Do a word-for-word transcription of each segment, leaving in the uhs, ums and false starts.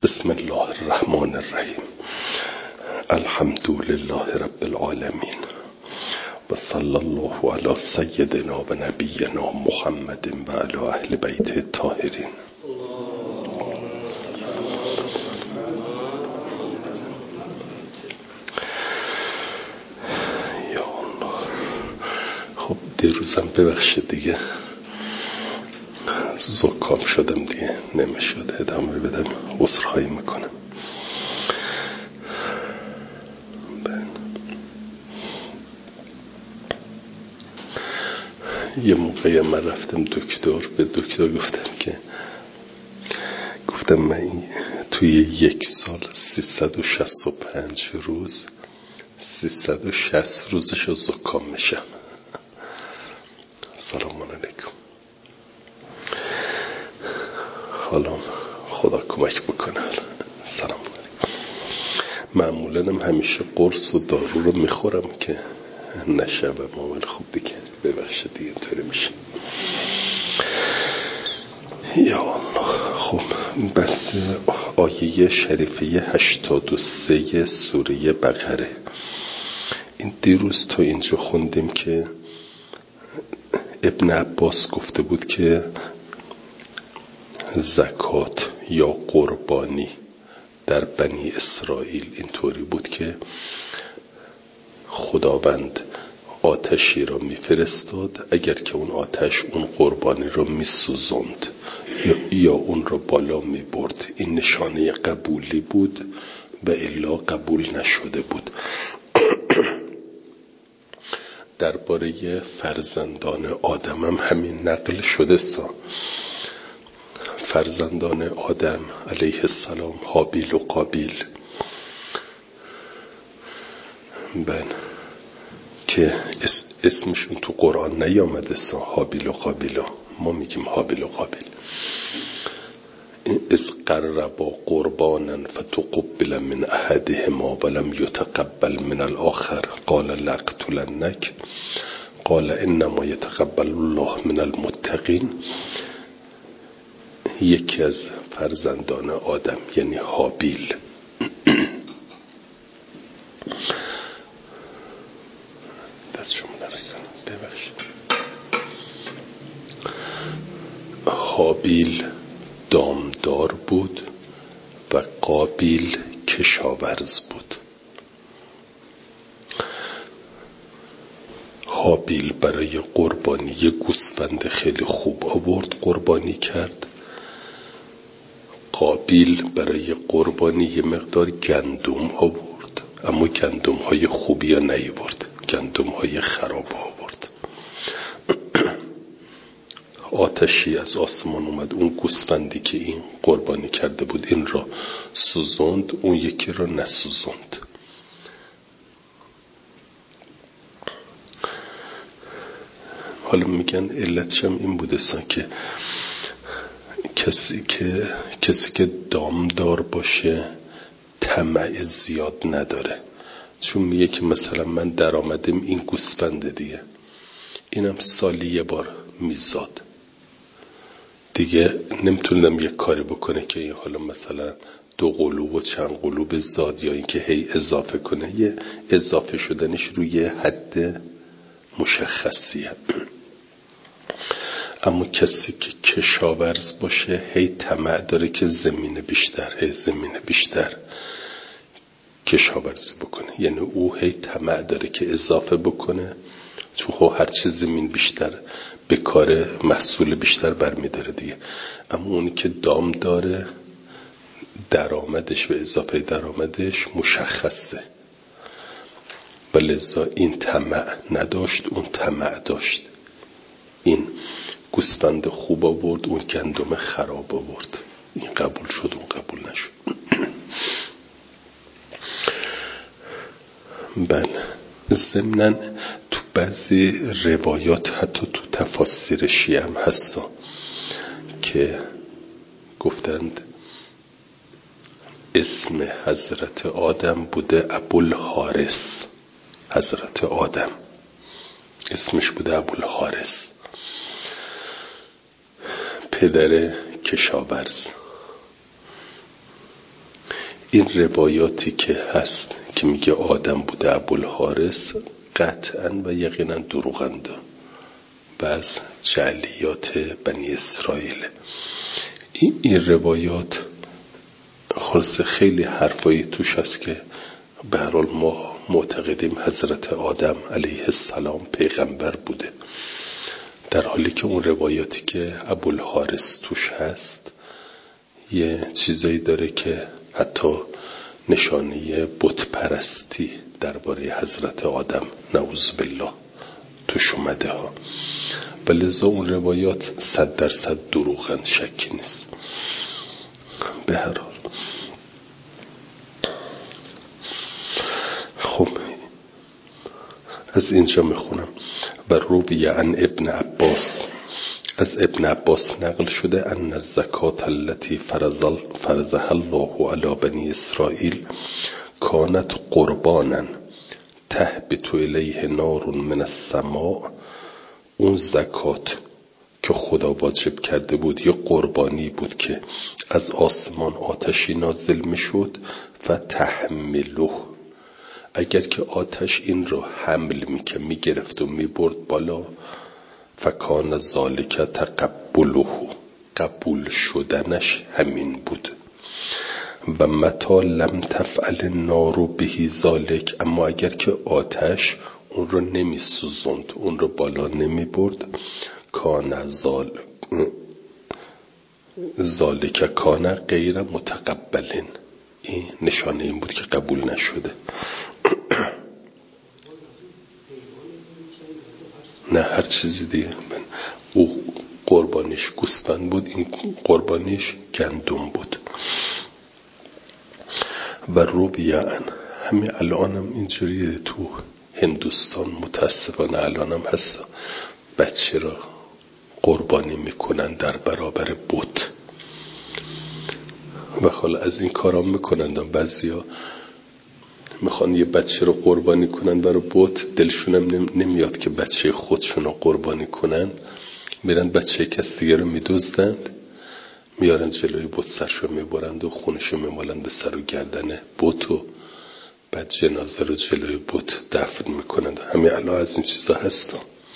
بسم الله الرحمن الرحیم. الحمد لله رب العالمین و صلی الله علی سیدنا و نبینا محمد و علی اهل بیت الطاهرین. یا الله. خب دیروزم ببخشید دیگه زکام شدم دیگه نمیشد ادامه بدم، عذرخواهی میکنم. یه موقعی من رفتم دکتر، به دکتر گفتم که گفتم من توی یک سال سیصد و شصت و پنج روز سیصد و شصت روزش رو زکام میشم. سلام علیکم. حالا خدا کمک بکنه. سلام علیکم. معمولا هم همیشه قرص و دارو رو میخورم که نشبه معامل. خوب دیگه ببخشید دیگه اینطوری میشه. یا الله. خب بحث آیه شریفه هشتاد و سه سوره بقره. این دیروز تا اینجا خوندیم که ابن عباس گفته بود که زکات یا قربانی در بنی اسرائیل اینطوری بود که خداوند آتشی را میفرستاد، اگر که اون آتش اون قربانی را میسوزند یا, یا اون را بالا میبرد، این نشانه قبولی بود و الا قبول نشده بود. درباره فرزندان آدم هم همین نقل شده سا. فرزندان آدم علیه السلام، هابیل و قابیل، بله، که اسمشون تو قرآن نیامده سا هابیل و قابیل، ما میگیم هابیل و قابیل. از قربا قربانا فتقبل من احدهما ولم یتقبل من الاخر قال لاقتلنک قال انما یتقبل الله من المتقین. یکی از فرزندان آدم یعنی هابیل دست شما نرکنم ببخشید. هابیل دامدار بود و قابیل کشاورز بود. هابیل برای قربانی یه گوسفند خیلی خوب آورد، قربانی کرد. قابیل برای قربانی یه مقدار گندم آورد، اما گندم های خوبی ها نیاورد، گندم های خراب آورد. آتشی از آسمان اومد، اون گوسفندی که این قربانی کرده بود این را سوزند، اون یکی را نسوزند. حالا میگن علتش هم این بوده سا که کسی که کسی که دامدار باشه طمع زیاد نداره، چون میگه که مثلا من درآمدم این گوسفند دیگه، اینم سالی یه بار میزاد دیگه، نمیتونم یه کاری بکنه که این حالا مثلا دو قلوب و چند قلوب زاد یا اینکه هی اضافه کنه. یه اضافه شدنش روی حد مشخصیه. اما کسی که کشاورز باشه هی طمع داره که زمین بیشتر، هی زمین بیشتر کشاورزی بکنه، یعنی او هی طمع داره که اضافه بکنه، چون هر چه زمین بیشتر به کار محصول بیشتر برمیداره دیگه. اما اونی که دام داره درآمدش و اضافه درآمدش مشخصه، ولذا این طمع نداشت، اون طمع داشت. این گوسفند خوب آورد، اون گندم خراب آورد، این قبول شد اون قبول نشد. بله. ضمناً تو بعضی روایات حتی تو تفاسیر شیعه هم هستا که گفتند اسم حضرت آدم بوده ابوالحارث. حضرت آدم اسمش بوده ابوالحارث، پدر کشاورز. این روایاتی که هست که میگه آدم بوده ابوالحارث قطعا و یقینا دروغند و از جعلیات بنی اسرائیل. این, این روایات خلاصه خیلی حرفایی توش هست که به هر حال ما معتقدیم حضرت آدم علیه السلام پیغمبر بوده، در حالی که اون روایاتی که ابوالحارث توش هست یه چیزایی داره که حتی نشانه بت پرستی درباره حضرت آدم نعوذ بالله توش اومده ها، ولذا اون روایات صد درصد دروغن، شکی نیست. به هر حال خب از اینجا میخونم و روی عن ابن عباس، از ابن عباس نقل شده ان الزکات التي فرضها الله علی بنی اسرائیل کانت قربانا تهبط الیه نار من السماء. اون زکات که خدا واجب کرده بود یه قربانی بود که از آسمان آتشی نازل میشد و تحمله، اگر که آتش این رو حمل میکرد میگرفت و میبرد بالا، فکان ذالک تقبله، قبول شدنش همین بود. و متا لم تفعل النار به ذالک، اما اگر که آتش اون رو نمی سوزند، اون رو بالا نمی برد، کان ذال ذالک کان غیر متقبلین، این نشانه این بود که قبول نشده. نه هر چیزی دیگه. من او قربانیش گوسفند بود، این قربانیش گندم بود. و روبیان همین الانم اینجوریه تو هندوستان، متاسفانه الانم هست، بچه را قربانی میکنن در برابر بت و حالا از این کارا میکنن. بعضیا میخوان یه بچه رو قربانی کنن برای بت، دلشونم نمیاد که بچه خودشون رو قربانی کنن، میرن بچه کس دیگه رو میدزدند، میارن جلوی بت، سرشو میبرند و خونشو میمالند به سر و گردن بت و بعد جنازه رو جلوی بت دفن میکنند. همین الان از این چیزا هست.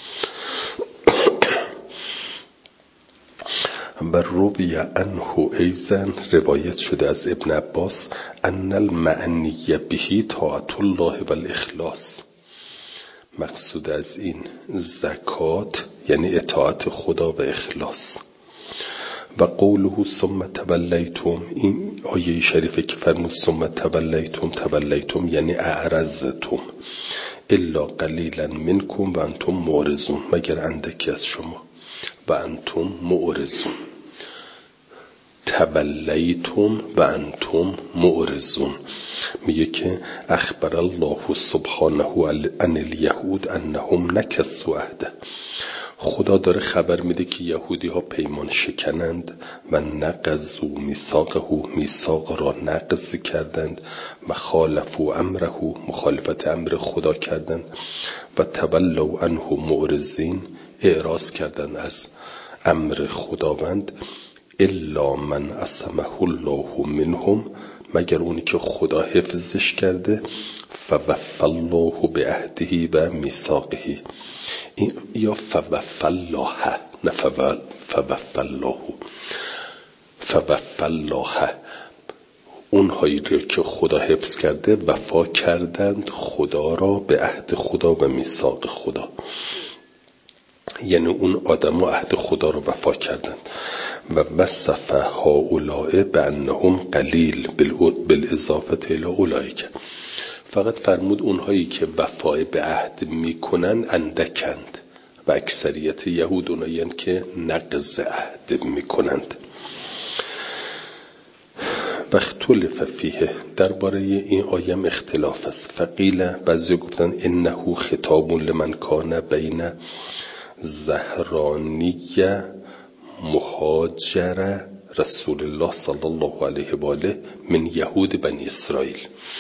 و روی عنه ایزن روایت شده از ابن عباس ان المعنی بهی طاعت الله و الاخلاص، مقصود از این زکات یعنی اطاعت خدا و اخلاص. و قوله ثم تولیتم، این آیه شریفه که فرمود ثم تولیتم، تولیتم یعنی اعرضتم، الا قلیلا منکم و انتم معرضون، مگر اندکی از شما و انتم معرضون. تولیتم و انتم معرضون، میگه که اخبر الله سبحانه عن الیهود انهم نکثوا عهده، خدا داره خبر میده که یهودی ها پیمان شکنند و نقضوا میثاقه، میثاق را نقض کردند، و خالفوا امره، مخالفت امر خدا کردند، و تولوا عنه معرضین، اعراض کردند از امر خداوند، الا من عصمه الله منهم، مگر اونی که خدا حفظش کرده، فوفى الله بعهده و میثاقه، یا فوفى الله، نه فوفى الله، فوفى الله، اونهایی رو که خدا حفظ کرده وفا کردند خدا را به عهد خدا و میثاق خدا، یعنی اون آدم و عهد خدا رو وفا کردند. و وصف هؤلاء بانهم قلیل بالاضافه الی اولئک، فقط فرمود اونهایی که وفای به عهد میکنن اندکند و اکثریت یهود اونایی که نقض عهد میکنند. و اختلف فیه، درباره این آیه اختلاف است. فقیل، بعضی گفتن انه خطاب لمن کان بین زهرانی مهاجر رسول الله صلی الله علیه و آله من یهود بنی اسرائیل.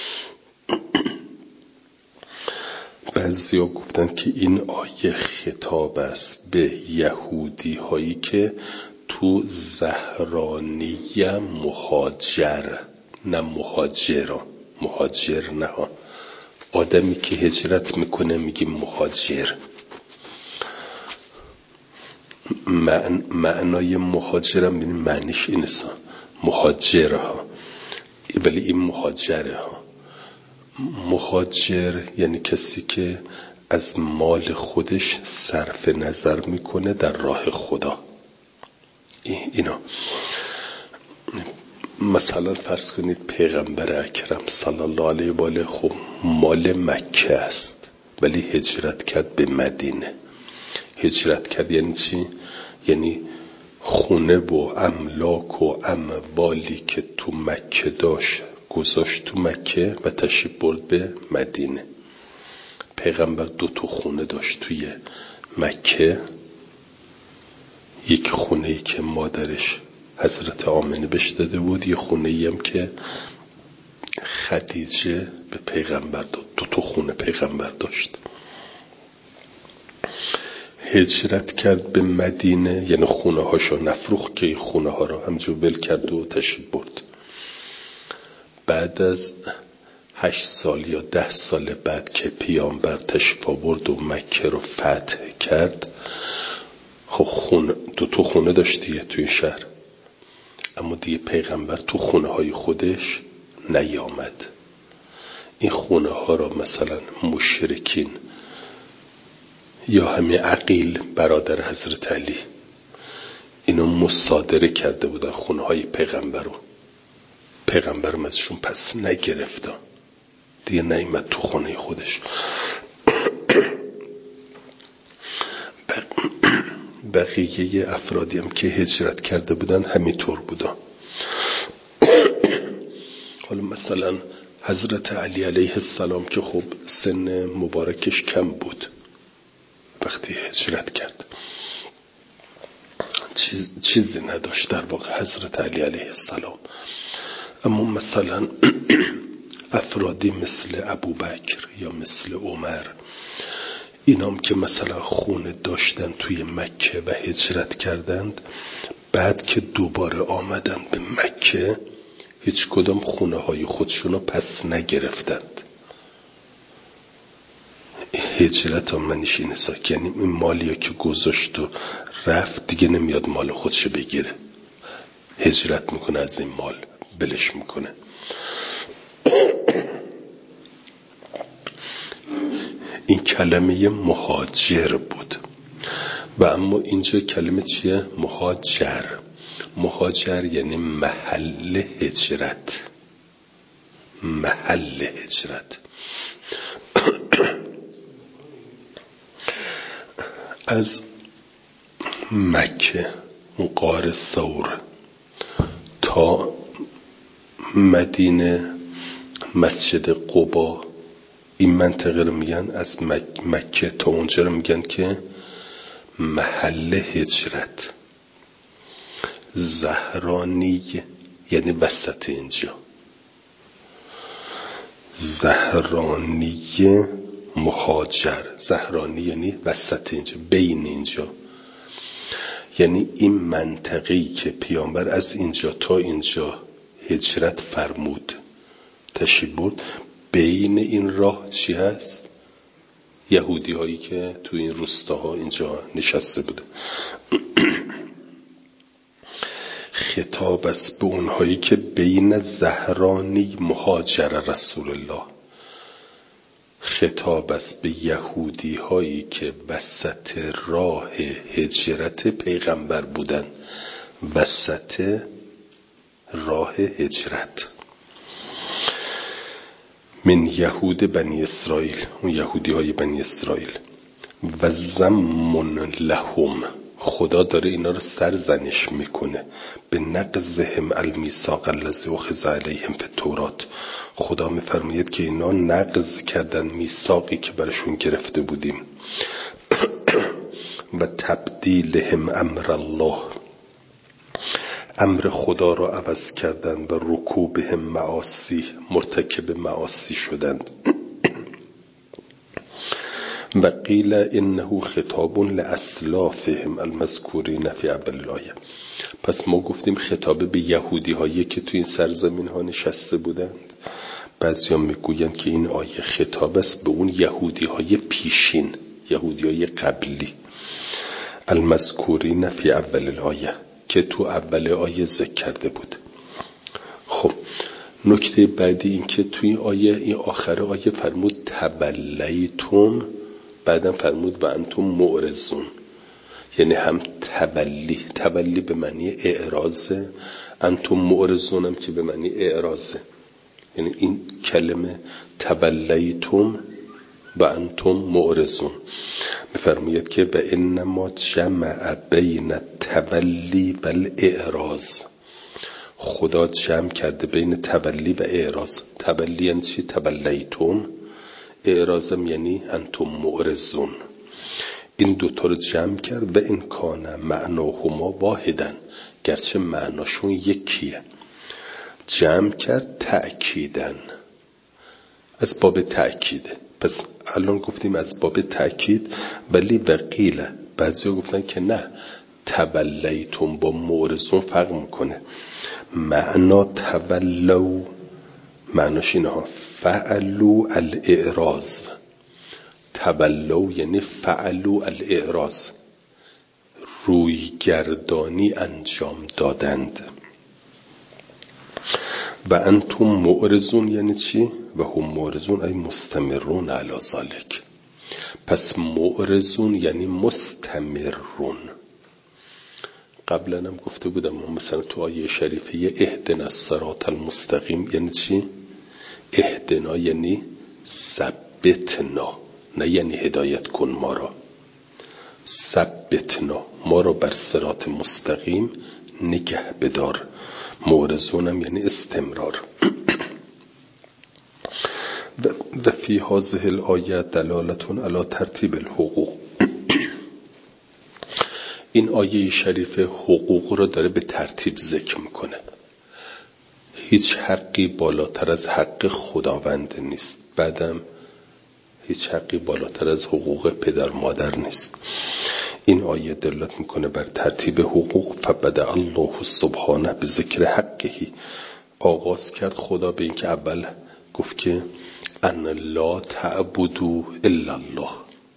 بعضیا گفتن که این آیه خطاب است به یهودی هایی که تو زهرانی مهاجر نه مهاجر. مهاجر نه ها. آدمی که هجرت میکنه میگیم مهاجر. معنای مهاجرم ببین معنیش اینه، مهاجر ها، ولی این مهاجره ها. مهاجر یعنی کسی که از مال خودش صرف نظر میکنه در راه خدا. اینا مثلا فرض کنید پیغمبر اکرم صلی الله علیه و آله خب مال مکه است ولی هجرت کرد به مدینه. هجرت کرد یعنی چی؟ یعنی خونه و املاک و اموالی که تو مکه داشت گذاشت تو مکه و تشریف برد به مدینه. پیغمبر دو تا خونه داشت توی مکه، یک خونه ای که مادرش حضرت آمنه بهش داده بود، یه خونه ای هم که خدیجه به پیغمبر داد. دو تا خونه پیغمبر داشت. هجرت کرد به مدینه یعنی خونه هاشو نفروخت که این خونه ها رو همجور ول کرد و تشریف برد. بعد از هشت سال یا ده سال بعد که پیامبر تشریف آورد و مکه رو فتح کرد، خب خونه دو تا خونه داشتیه توی شهر، اما دیگه پیغمبر تو خونه های خودش نیامد. این خونه ها را مثلا مشرکین یا همین عقیل برادر حضرت علی اینا مصادره کرده بودن خونه های پیغمبر رو. پیغمبرم ازشون پس نگرفته، دیگه نیامد تو خونه خودش. بقیه افرادی هم که هجرت کرده بودن همینطور بودن. حالا مثلا حضرت علی علیه السلام که خب سن مبارکش کم بود وقتی هجرت کرد، چیز چیزی نداشت در واقع حضرت علی علیه السلام. اما مثلا افرادی مثل ابوبکر یا مثل عمر، اینام که مثلا خونه داشتن توی مکه و هجرت کردند، بعد که دوباره آمدن به مکه هیچ کدام خونه های خودشونو پس نگرفتند. هجرت هم منیش اینه ساک، یعنی این مالی که گذاشت و رفت دیگه نمیاد مال خودشو بگیره، هجرت میکنه از این مال بلش میکنه. این کلمه مهاجر بود. و اما اینجا کلمه چیه؟ مهاجر. مهاجر یعنی محل هجرت. محل هجرت. از مکه غار ثور تا مدینه مسجد قبا، این منطقه رو میگن از مک... مکه تا اونجا رو میگن که محل هجرت. زهرانی یعنی وسط اینجا. زهرانی مهاجر، زهرانی یعنی وسط اینجا، بین اینجا، یعنی این منطقه‌ای که پیامبر از اینجا تا اینجا هجرت فرمود تشریف برد، بین این راه چی هست؟ یهودی هایی که تو این روستاها اینجا نشسته بوده. خطاب است به اونهایی که بین زهرانی مهاجر رسول الله. خطاب است به یهودی هایی که وسط راه هجرت پیغمبر بودن، وسط راه هجرت. من یهود بنی اسرائیل، اون یهودی های بنی اسرائیل. و زمن لهم، خدا داره اینا رو سرزنش میکنه به نقضهم المیثاق الذی اخذ علیهم فی التوراة. خدا میفرماید که اینا نقض کردن میثاقی که برشون گرفته بودیم. و تبدیلهم امر الله، امر خدا را عوض کردن و رکوبهم معاصی، مرتکب معاصی شدند. و قیل انه خطاب لاسلافهم المذکورین فی اول الآیه. پس ما گفتیم خطاب به یهودی هایی که تو این سرزمین ها نشسته بودند. بعضی ها میگویند که این آیه خطاب است به اون یهودی های پیشین، یهودی های قبلی، المذکورین فی اول الآیه، که تو اول آیه ذکر کرده بود. خب نکته بعدی این که توی آیه، این آخر آیه فرمود تبلیتم، بعدم فرمود و انتم معرضون، یعنی هم تبلی، تبلی به معنی اعراضه، انتم معرضون هم که به معنی اعراضه. یعنی این کلمه تبلیتم و انتم معرضون میفرماید که و انما جمع بین تبلی و الاعراض، خدا جمع کرده بین تبلی و اعراض. تبلی یعنی چی؟ تبلیتم، اعراضم یعنی انتم معرضون. این دوتا رو جمع کرد و این کان معناهما واحدن، گرچه معناشون یکیه. جمع کرد تأکیدن، از باب تأکیده. پس الان گفتیم از باب تأکید، ولی وقیله بعضی ها گفتن که نه، تبلیتم با معرضون فرق میکنه. معنا تبلو معناش اینها فعلو الاعراض، تبلو یعنی فعلو الاعراض، روی گردانی انجام دادند. و انتم معرضون یعنی چی؟ و هم معرضون ای مستمرون علی ذالک. پس معرضون یعنی مستمرون. قبلا هم گفته بودم مثلا تو آیه شریفه اهدنا الصراط المستقیم یعنی چی؟ اهدنا یعنی ثبتنا، نه یعنی هدایت کن ما را، ثبتنا ما را بر صراط مستقیم نگه بدار. معرضونم یعنی استمرار. و فی هذه الآیه دلالتون علی ترتیب الحقوق. این آیه شریف حقوق رو داره به ترتیب ذکر میکنه. هیچ حقی بالاتر از حق خداوند نیست، بعدم هیچ حقی بالاتر از حقوق پدر مادر نیست. این آیه دلالت میکنه بر ترتیب حقوق. فبدأ الله سبحانه به ذکر حقه، آغاز کرد خدا به این که اول گفت که ان لا تعبدوا الا الله،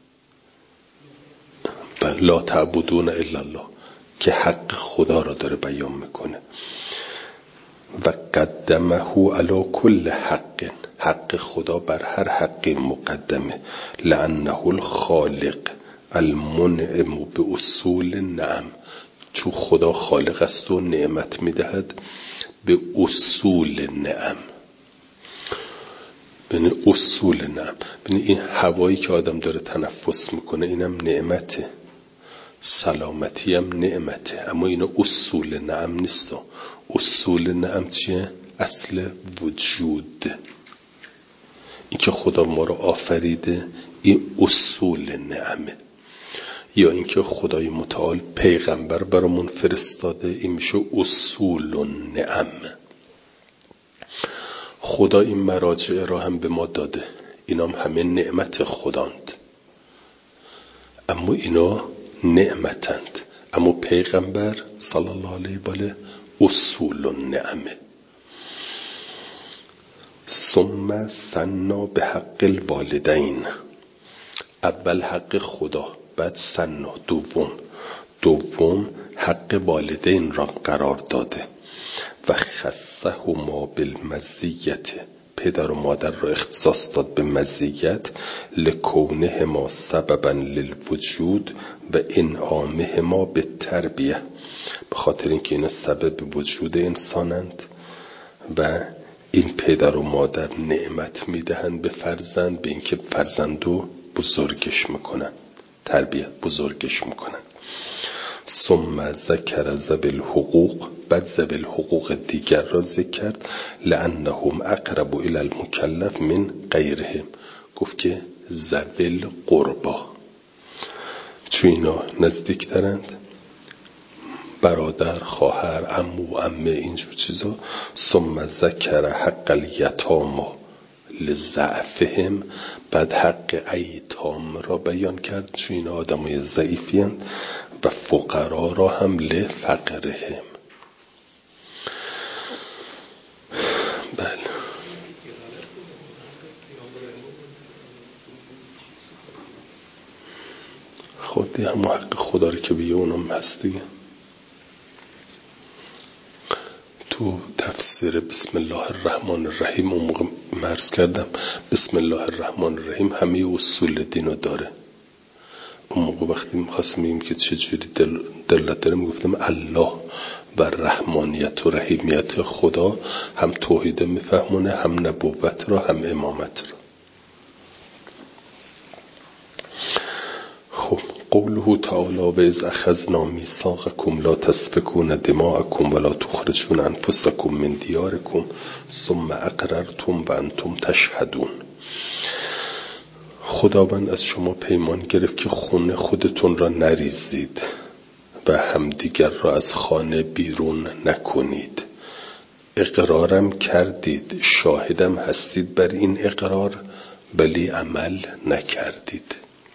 لا تعبدون الا الله، که حق خدا را داره بیان میکنه. و قدمه علی کل حق، حق خدا بر هر حقی مقدمه. لانه الخالق المنعم به اصول نعم، چون خدا خالق است و نعمت میدهد به اصول نعم. یعنی اصول نعم، یعنی این هوایی که آدم داره تنفس میکنه اینم نعمته، سلامتی هم نعمته، اما اینا اصول نعم نیست. اصول نعم چیه؟ اصل وجود، این که خدا ما رو آفریده این اصول نعمه. یا اینکه خدای متعال پیغمبر برامون فرستاده، این میشه اصول نعم. خدا این مراجع را هم به ما داده، اینا هم همه نعمت خداند، اما اینا نعمتند. اما پیغمبر صلی الله علیه و آله اصول نعمه. ثم ثنا به حق الوالدین، اول حق خدا، بعد ثنا دوم، دوم حق والدین را قرار داده. و خصهما بالمزیت، پدر و مادر را اختصاص داد به مزیت. لکونهما سببا للوجود و انعامهما به تربیه، به خاطر اینکه اینا سبب وجود انسانند و این پدر و مادر نعمت میدهند به فرزند، به اینکه فرزندو بزرگش میکنن، تربیت بزرگش میکنن. ثم ذکر ذوی الحقوق، بعد ذوی الحقوق دیگر را ذکر کرد. لانهم اقرب الی المکلف من غیرهم، گفت که ذوی القربا، چون اینا نزدیکترند، برادر، خواهر، عمو، عمه، اینجور چیزا. ثم ذکر حق الیتاما لضعفهم، بعد حق ایتام را بیان کرد چون اینا آدمای ضعیفی هستند. و فقرا را هم لفقرهم. بله خودی هم حق خدا رو که بیه اونم هست دیگه. تو تفسیر بسم الله الرحمن الرحیم اون موقع مرز کردم بسم الله الرحمن الرحیم همه اصول دینو داره. اون موقع وقتی میخواستم بگیم که چجوری دل دلت داره میگفتم الله و رحمانیت و رحیمیت خدا هم توحید میفهمونه، هم نبوت را، هم امامت را. خب قوله تعالی و اذ اخذنا میثاقکم لا تسفکون دماءکم ولا تخرجون انفسکم من دیارکم ثم اقررتم و انتم تشهدون. خداوند از شما پیمان گرفت که خون خودتون را نریزید و همدیگر را از خانه بیرون نکنید. اقرارم کردید، شاهدم هستید بر این اقرار، ولی عمل نکردید.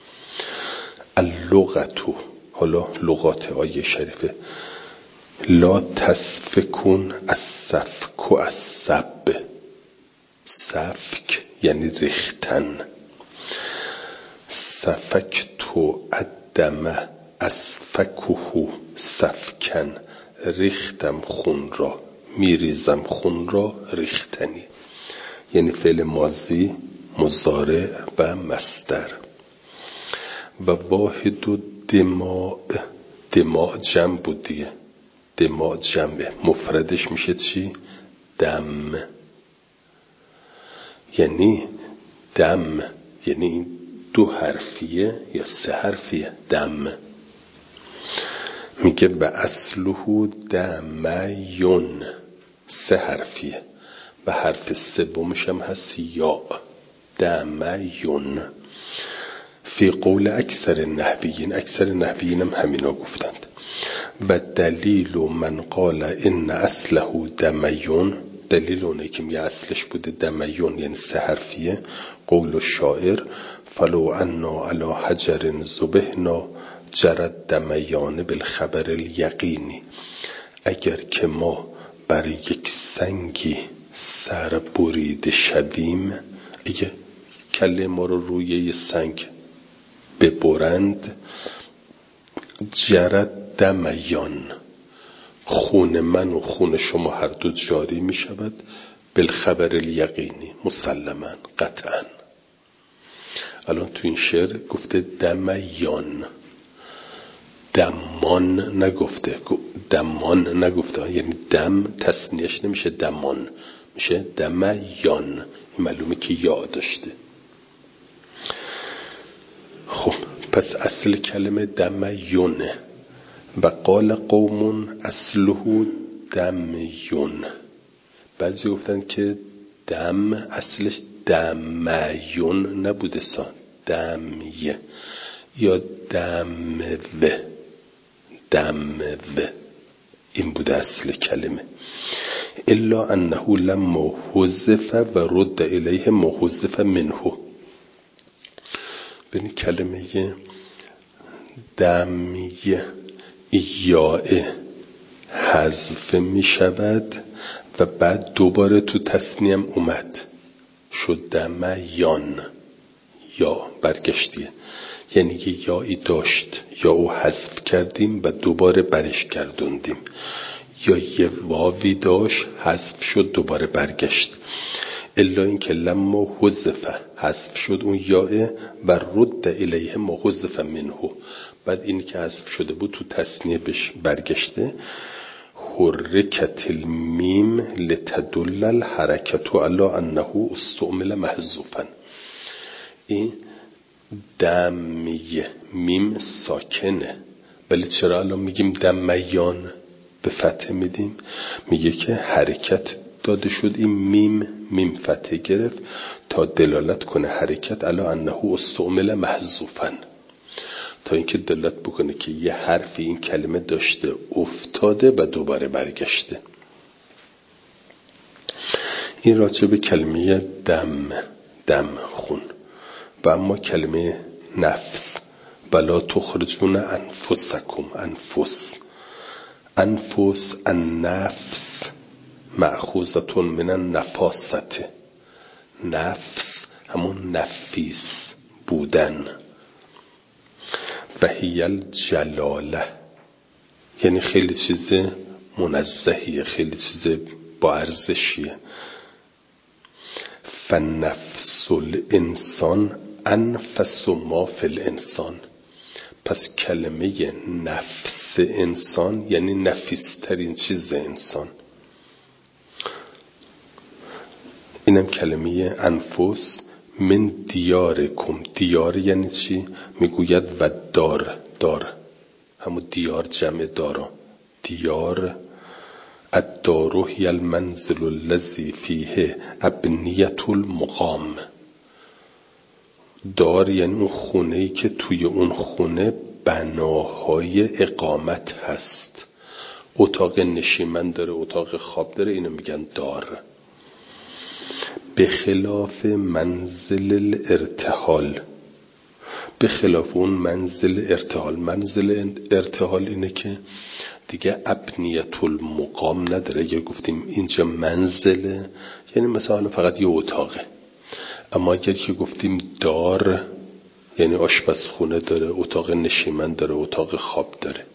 اللغتو، حالا لغات آیه شریفه، لا تسفکون از سفک و از سب. سفک یعنی ریختن. سفک تو الدم اسفکه سفکن، ریختم خون را، میریزم خون را ریختنی. یعنی فعل ماضی، مضارع و مصدر. و واحد و دماء، دماء جمع بود دیگه، دماء جمعه، مفردش میشه چی؟ دم. یعنی دم یعنی دو حرفیه یا سه حرفیه دم. میگه و اصله دمیون، سه حرفیه و حرف سومش هم هست یا، دمیون. فی قول اکثر نحویین، اکثر نحویین هم همینا گفتند. و دلیل من قال ان اصله دمیون، دلیل اونه که میگه اصلش بوده دمیون یعنی سه حرفیه، قول الشاعر فلو انا علی حجر ذبحنا جرد دمیان بالخبر الیقینی. اگر که ما بر یک سنگی سر بریده شویم، اگه کله ما رو روی یه سنگ ببرند، جرد دمیان، خون من و خون شما هر دو جاری می شود، بالخبر الیقینی، مسلما قطعا. الان تو این شعر گفته دمیان، دمان نگفته، دمان نگفته، یعنی دم تصنیهش نمیشه دمان، میشه دمیان. این معلومه که یا داشته. خب پس اصل کلمه دمیونه. و قال قوم اصله دمیون. بعضی گفتن که دم اصلش دمیون نبوده سان، دمیه یا دموه، دموه این بوده اصل کلمه. الا انه لما حذف و رد الیه ما حذف منه. ببین کلمه دمیه یائه حذف می شود و بعد دوباره تو تصنیم اومد، شد دمیان، یا برگشتیه. یعنی یه یایی داشت یا او حذف کردیم و دوباره برش گردوندیم، یا یه واوی داشت حذف شد دوباره برگشت. الا این که لما حذف حذف شد اون یائه و رد الیه ما حذف منه، بعد این که حذف شده بود تو تصنیه بش برگشته. حرکت المیم لتدل الحرکت علی انه استعمل محذوفا. این دمیه میم ساکنه، ولی چرا الان میگیم دمیان به فتح میدیم؟ میگه که حرکت داده شد، این میم میم فتح گرفت تا دلالت کنه حرکت علی انه استعمل محذوفا، تا اینکه دلالت بکنه که یه حرفی این کلمه داشته افتاده و دوباره برگشته. این راجع به کلمه دم، دم خون. و اما کلمه نفس ولا تخرجون انفسکم. انفس انفس النفس مأخوذة من النفاست. نفس همون نفیس بودن. و هی الجلاله یعنی خیلی چیز منزهیه، خیلی چیز با ارزشیه. فنفس الانسان انفس ما فی الانسان. پس کلمه نفس انسان یعنی نفیسترین چیز انسان. اینم کلمه انفس. من دیارکم. دیار یعنی چی؟ میگوید و دار. دار همون دیار جمع دارا. دیار الدار هی المنزل الذی فیه ابنیة المقام. دار یعنی اون خونه‌ای که توی اون خونه بناهای اقامت هست. اتاق نشیمن داره، اتاق خواب داره، اینو میگن دار. به خلاف منزل الارتحال. به خلاف اون منزل ارتحال. منزل ارتحال اینه که دیگه ابنیت المقام نداره. یا گفتیم اینجا منزله یعنی مثلا فقط یه اتاقه. اما اگر که گفتیم دار یعنی آشپزخونه داره، اتاق نشیمن داره، اتاق خواب داره.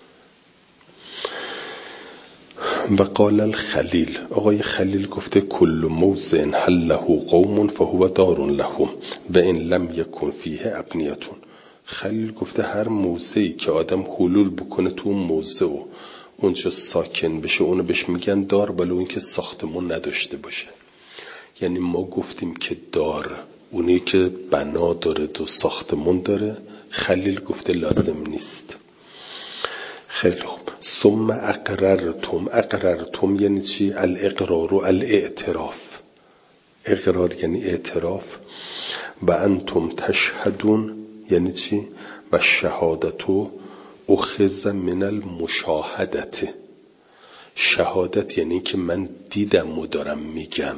و قال الخلیل. آقای خلیل گفته کل موضع حل له قوم فهو دار لهم و ان لم یکن فیه ابنیتون. خلیل گفته هر موضعی که آدم حلول بکنه تو اون موضع و اونجا ساکن بشه اونو بهش میگن دار، ولو این که ساختمون نداشته باشه. یعنی ما گفتیم که دار اونی که بنا داره و ساختمون داره. خلیل گفته لازم نیست. خیلی خوب. ثم اقررتم. اقررتم یعنی چی؟ الاقرار و الاعتراف. اقرار یعنی اعتراف. و انتم تشهدون یعنی چی؟ و شهادتو اخذ من المشاهدت. شهادت یعنی که من دیدم و دارم میگم.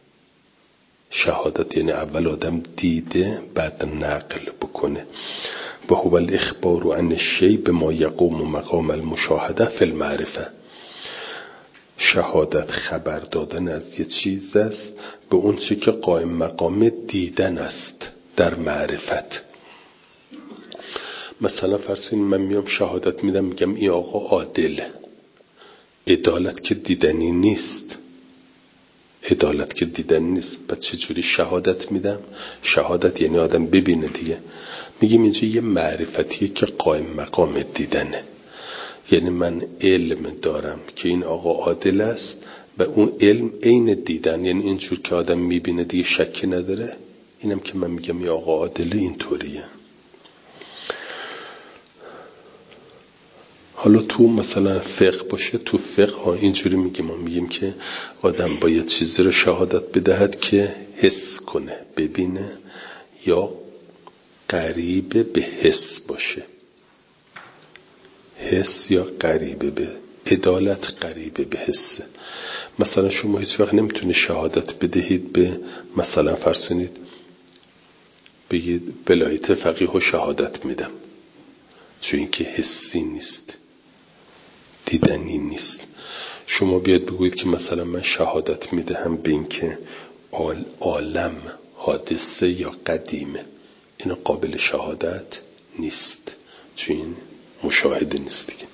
شهادت یعنی اول آدم دیده بعد نقل بکنه. و هو الاخبار عن الشیء بما یقوم مقام المشاهده فی المعرفه. شهادت خبر دادن از یه چیز است به اون چی که قائم مقام دیدن است در معرفت. مثلا فرض کنید من میام شهادت میدم میگم این آقا عادله. عدالت که دیدنی نیست. عدالت که دیدنی نیست. پس چجوری شهادت میدم؟ شهادت یعنی آدم ببینه دیگه. میگیم اینجا یه معرفتیه که قائم مقام دیدنه. یعنی من علم دارم که این آقا عادل است و اون علم عین دیدن، یعنی اینجور که آدم میبینه دیگه شکی نداره. اینم که من میگم این آقا عادله اینطوریه. حالا تو مثلا فقه باشه، تو فقه ها اینجوری میگیم، ما میگیم که آدم باید چیزی رو شهادت بدهد که حس کنه، ببینه یا قریب به حس باشه. حس یا قریب به عدالت، قریب به حسه. مثلا شما هیچ وقت نمیتونه شهادت بدهید به مثلا فرض کنید بگید ولایت فقیه و شهادت میدم، چون اینکه حسی نیست، دیدنی نیست. شما بیاد بگویید که مثلا من شهادت میدهم به اینکه عالم حادثه یا قدیمه، این قابل شهادت نیست، چون این مشاهده نیست دیگه.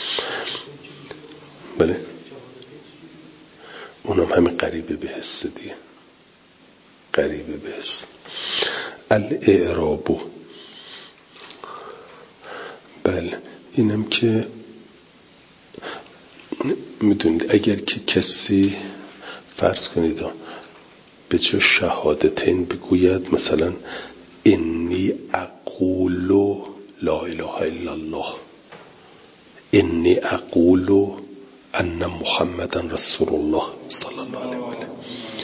بله اونم همین قریبه به حس دیگه، قریبه به حس. الاعرابو، بله اینم که میدونید اگر که کسی فرض کنید به جای شهادتین بگوید مثلا انی اقول لا اله الا الله، انی اقول ان محمدا رسول الله صلی الله علیه و آله،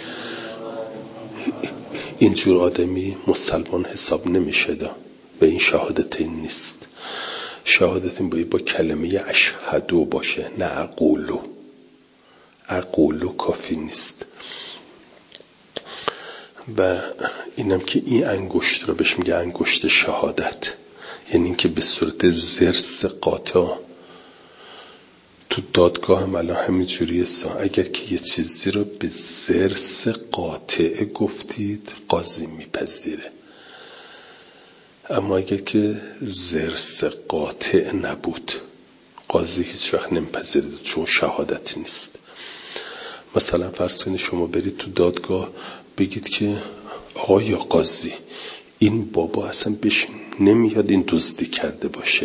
اینجور آدمی مسلمان حساب نمیشه دا و این شهادتین نیست. شهادتین باید با کلمه اشهدو باشه، نه اقولو. اقولو کافی نیست. و اینم که این انگشت رو بهش میگه انگشت شهادت، یعنی اینکه به صورت زرس قاطع. تو دادگاه هم الان همین جوریه سا، اگر که یه چیزی رو به زرس قاطع گفتید قاضی میپذیره، اما اگر که زرس قاطع نبود قاضی هیچ وقت نمیپذیره، چون شهادت نیست. مثلا فرض کنید شما برید تو دادگاه بگید که آقا یا قاضی این بابا اصلا بهش نمیاد این دزدی کرده باشه،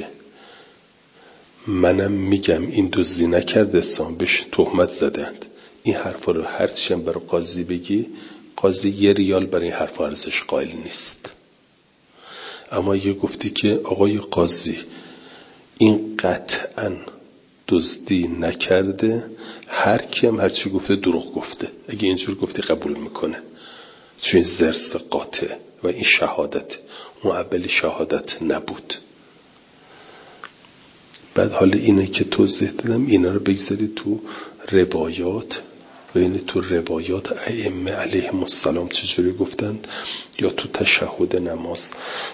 منم میگم این دزدی نکرده، سام بهش تهمت زدند. این حرفا رو هر چی هم برای قاضی بگی، قاضی یه ریال برای این حرفا ارزش قائل نیست. اما یه گفتی که آقای قاضی این قطعاً دزدی نکرده، هر کی هم هر چی گفته دروغ گفته، اگه اینجور گفتی قبول میکنه، چون این زرس قاطع و این شهادت، اون اولی شهادت نبود. بعد حالا اینه که توضیح دادم، اینا رو بگذارید تو روایات و این تو روایات ائمه علیهم السلام چجوری گفتند، یا تو تشهد نماز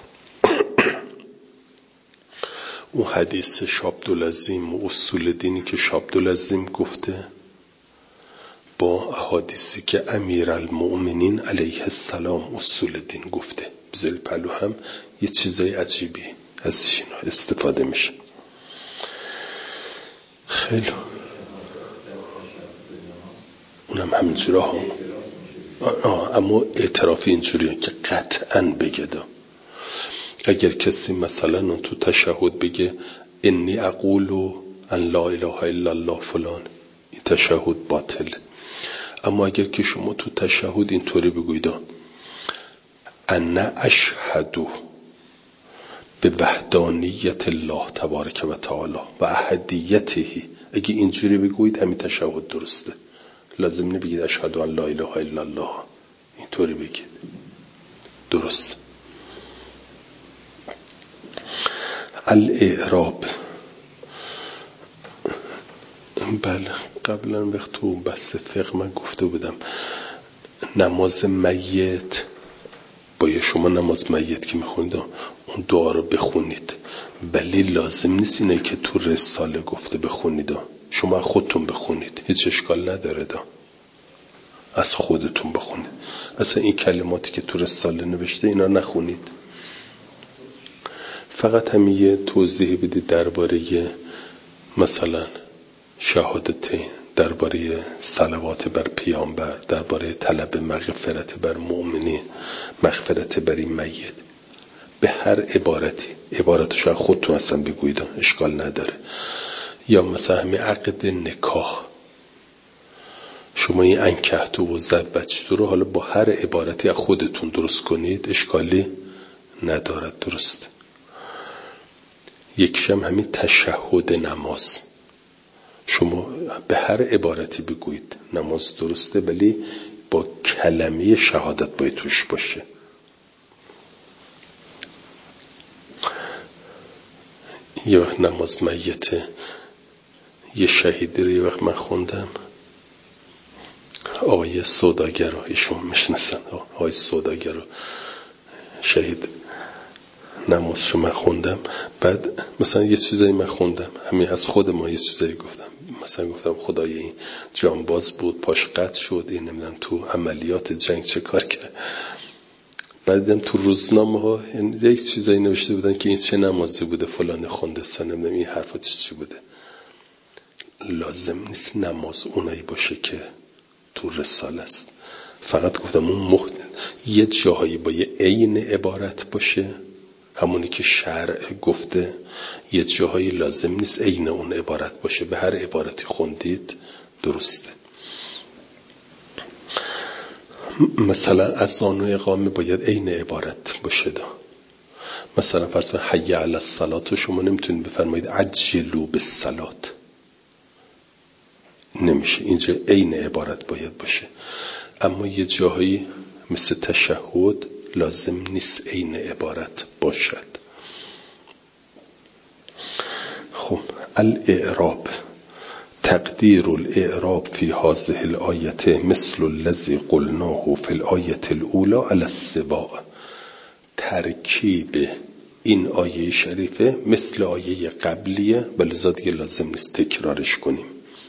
اون حدیث شابدالعظیم و اصول دینی که شابدالعظیم گفته با احادیثی که امیرالمؤمنین علیه السلام اصول دین گفته، بذاری پلو هم یه چیزای عجیبی از اینا استفاده میشه. خیلی اونم همینجوره ها، اما اعتراف اینجوریه که قطعاً بگه دا. اگر کسی مثلا تو تشهد بگه انی اقول ان لا اله الا الله فلان، این تشهد باطل. اما اگر که شما تو تشهد اینطوری بگوید انا اشهد به وحدانیت الله تبارک و تعالی و احدیته، اگه اینجوری بگویید همین تشهد درسته. لازم نبگید اشهد ان لا اله الا الله، اینطوری بگید درست. الاعراب، بله قبلا وقت تو بحث فقه من گفته بودم نماز میت، باید شما نماز میت که میخونید اون دعا رو بخونید، ولی لازم نیست اینه که تو رساله گفته بخونید، شما خودتون بخونید، هیچ اشکال نداره دا. از خودتون بخونید، اصلا این کلماتی که تو رساله نوشته اینا نخونید. فقط همین یه توضیح بدید درباره مثلا شهادتین، درباره صلوات بر پیامبر، درباره طلب مغفرت بر مؤمنین، مغفرت بر این میت، به هر عبارتی، عبارتش رو خودتون اصلا بگویید اشکال نداره. یا مثلا همین عقد نکاح، شما این انکحتو و زوجتو رو حالا با هر عبارتی از خودتون درست کنید، اشکالی ندارد، درست. یکیشم همین تشهد نماز، شما به هر عبارتی بگویید نماز درسته، ولی با کلمه شهادت باید توش باشه. یه وقت نماز میته یه شهیدی رو یه وقت من خوندم، آقای سوداگر رو ایشون میشناسن، آقای سوداگر رو شهید نمازشو من خوندم. بعد مثلا یه چیزایی من خوندم، همین از خود ما یه چیزایی گفتم، مثلا گفتم خدای این جانباز بود پاش قطع شد، این نمیدونم تو عملیات جنگ چه کار کرد. بعدم تو روزنامه ها یک چیزایی نوشته بودن که این چه نمازی بوده فلان خونده سن، نمیدونم این حرفا چی بوده. لازم نیست نماز اونایی باشه که تو رساله است. فقط گفتم اون محت... یه جاهایی با یه عین عبارت باشه، همونی که شرع گفته، یه جاهایی لازم نیست عین اون عبارت باشه، به هر عبارتی خوندید درسته. مثلا اذان و اقامه باید عین عبارت باشه دا. مثلا فرض حی علی الصلاه شما نمیتونید بفرمایید عجلوا بالصلاه، نمیشه، اینجا عین عبارت باید باشه. اما یه جاهایی مثل تشهد لازم نیست عین عبارت باشد. خب الاعراب، تقدیر الاعراب فی هذه الآیه مثل الذی قلناه فی الآیه الاولى علی السواء، ترکیب این آیه شریفه مثل آیه قبلیه و لذا دیگه لازم نیست تکرارش کنیم.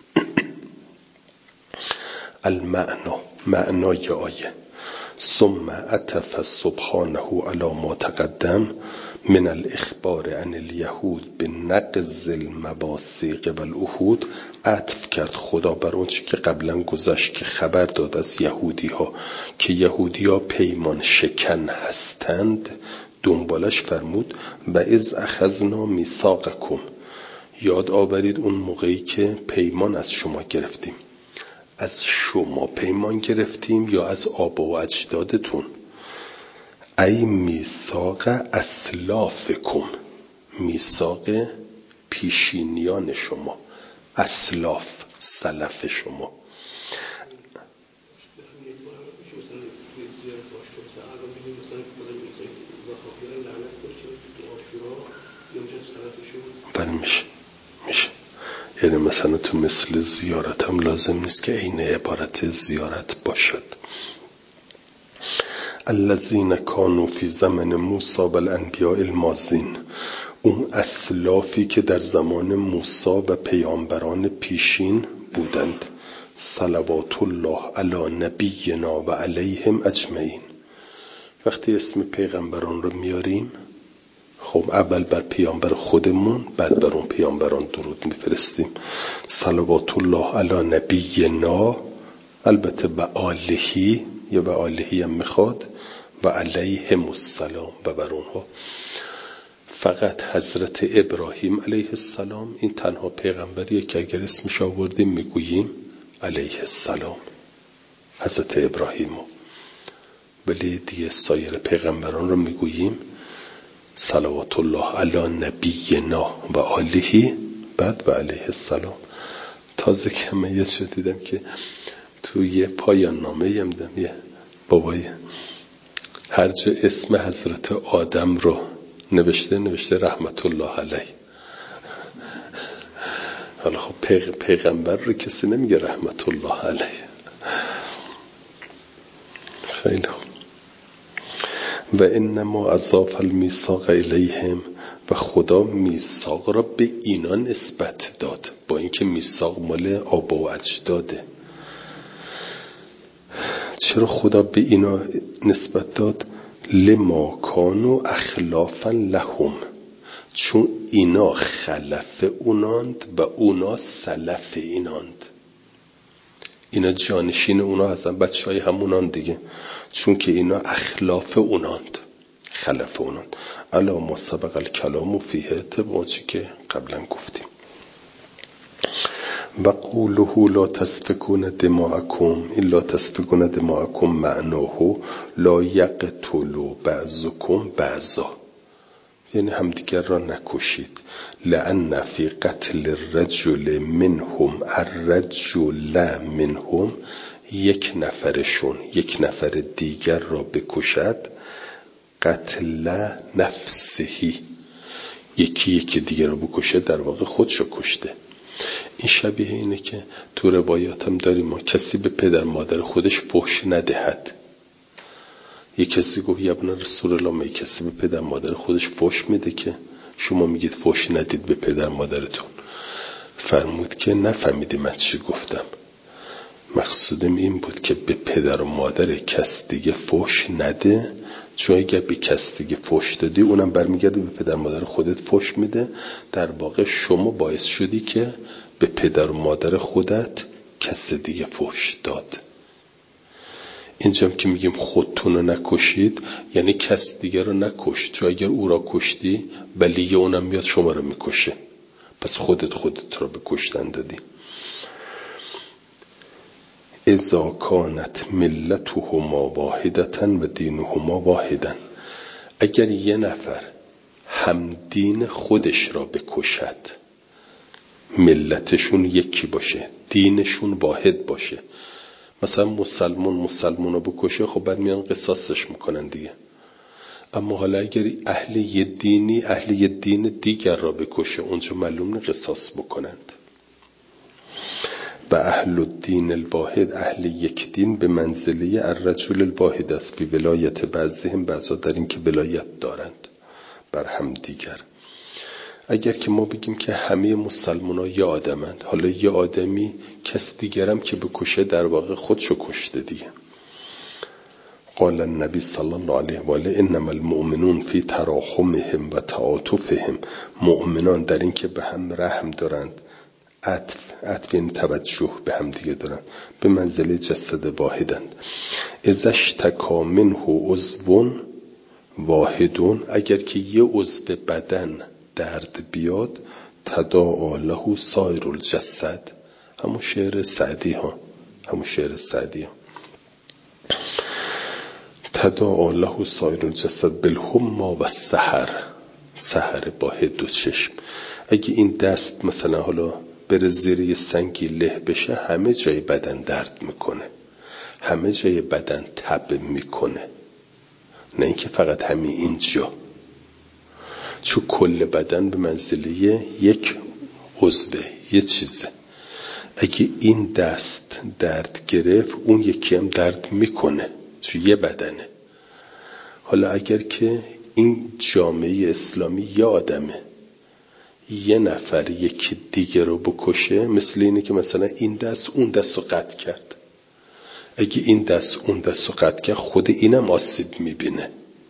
المعنا، معنای آیه. ثم عطف سبحانه علی ما تقدم من الاخبار عن الیهود به نقض المواثیق و العهود. عطف کرد خدا بر اون چی که قبلا گذشت که خبر داد از یهودی ها که یهودی ها پیمان شکن هستند. دنبالش فرمود و اذ اخذنا میثاقکم، یاد آورید اون موقعی که پیمان از شما گرفتیم. از شما پیمان گرفتیم یا از آبا و اجدادتون؟ ای میثاق اسلافکم، میثاق پیشینیان شما، اسلاف سلف شما. بله میشه میشه یعنی مثلا تو مثل زیارت هم لازم نیست که عین عبارت زیارت باشد. الذین کانوا فی زمن موسی و الانبیاء الماضین، اون اسلافی که در زمان موسی و پیامبران پیشین بودند. صلوات الله علی نبینا و علیهم اجمعین. وقتی اسم پیغمبران رو میاریم خب اول بر پیامبر خودمون بعد بر اون پیامبران درود میفرستیم. صلوات الله علی نبینا، البته و آلهی یا و آلهی هم میخواد و علیهم السلام و بر اونها. فقط حضرت ابراهیم علیه السلام این تنها پیغمبریه که اگر اسمش آوردیم میگوییم علیه السلام، حضرت ابراهیمو. ولی دیگه سایر پیغمبران رو میگوییم صلوات الله علی نبینا و آلهی بعد و علیه السلام. تازه که من یه چیز دیدم که توی پایان نامه یم دیدم یه بابای هر جا اسم حضرت آدم رو نوشته نوشته رحمت الله علیه. حالا خب پیغ... پیغمبر رو کسی نمیگه رحمت الله علیه. خیلی خوب. و انما اضاف المیثاق الیهم، و خدا میثاق را به اینا نسبت داد، با اینکه میثاق مال آبا و اجداده. چرا خدا به اینا نسبت داد؟ لما کانوا اخلافا لهم، چون اینا خلف اوناند و اونا سلف ایناند. اینا جانشین اونا هستن، بچه های همونان دیگه، چون که اینا اخلاف اوناند خلف اوناند. علا ما سبق الکلام فیه، طبق آنچه که قبلا گفتیم. و قوله لا تسفکون دماءکم، این لا تسفکون دماءکم معناه لا یقتلوا بعضکم بعضا، یعنی همدیگر را نکشید. لأن فی قتل الرجل منهم الرجل منهم، یک نفرشون یک نفر دیگر را بکشد. قتل نفسهی، یکی یکی دیگر را بکشه در واقع خودشو کشته. این شبیه اینه که تو روایات هم داریم ما کسی به پدر مادر خودش فحش ندهد. یک کسی گفت یا ابن رسول الله، می کسی به پدر مادر خودش فحش میده که شما میگید فحش ندید به پدر مادرتون؟ فرمود که نفهمیدی من چی گفتم. مقصودم این بود که به پدر و مادر کس دیگه فحش نده، چون اگر به کس دیگه فحش دادی اونم برمیگرده به پدر مادر خودت فحش میده. در واقع شما باعث شدی که به پدر و مادر خودت کس دیگه فحش داد. اینجا که میگیم خودتون رو نکشید یعنی کس دیگه رو نکش، چون اگر او را کشتی ولی اونم میاد شما رو میکشه، پس خودت خودت رو به کشتن دادی. اذا کانت ملتهما واحدة و دینهما واحدا، اگر یه نفر هم دین خودش را بکشد، ملتشون یکی باشه، دینشون واحد باشه، مثلا مسلمان مسلمان رو بکشه، خب بعد میان قصاصش میکنن دیگه. اما حالا اگر اهل یه دینی اهل یه دین دیگر را بکشه، اونجا معلوم قصاص بکنند. و اهل الدین الواحد، اهل یک دین به منزله الرجل الواحد است، فی ولایت بعضهم، بعضا در این که ولایت دارند، بر هم دیگر. اگر که ما بگیم که همه مسلمان ها یه آدمند، حالا یه آدمی کس دیگرم که بکشه در واقع خودشو کشته دیگه. قال النبی صلی الله علیه و آله انما المؤمنون فی تراحمهم و تعاطفهم، مؤمنان در این که به هم رحم دارند، عطف عطف این توجه به هم دیگه دارن، به منزله جسد واحدند. اذا اشتکا منه عضو واحدون، اگر که یه عضو بدن درد بیاد، تداعی له سایر الجسد، همون شعر سعدی ها همون شعر سعدی ها تداعی له سایر الجسد بالحمى و السحر، سحر با هد و چشم. اگه این دست مثلا حالا بره زیر یه سنگی له بشه، همه جای بدن درد میکنه، همه جای بدن تب میکنه، نه اینکه فقط همین اینجا، چون کل بدن به منزله یک عضوه، یه چیزه. اگه این دست درد گرفت، اون یکی هم درد میکنه، چون یه بدنه. حالا اگر که این جامعه اسلامی یه آدمه، یه نفر یکی دیگه رو بکشه، مثل اینه که مثلا این دست اون دست رو قطع کرد. اگه این دست اون دست رو قطع کرد، خود اینم آسیب میبینه.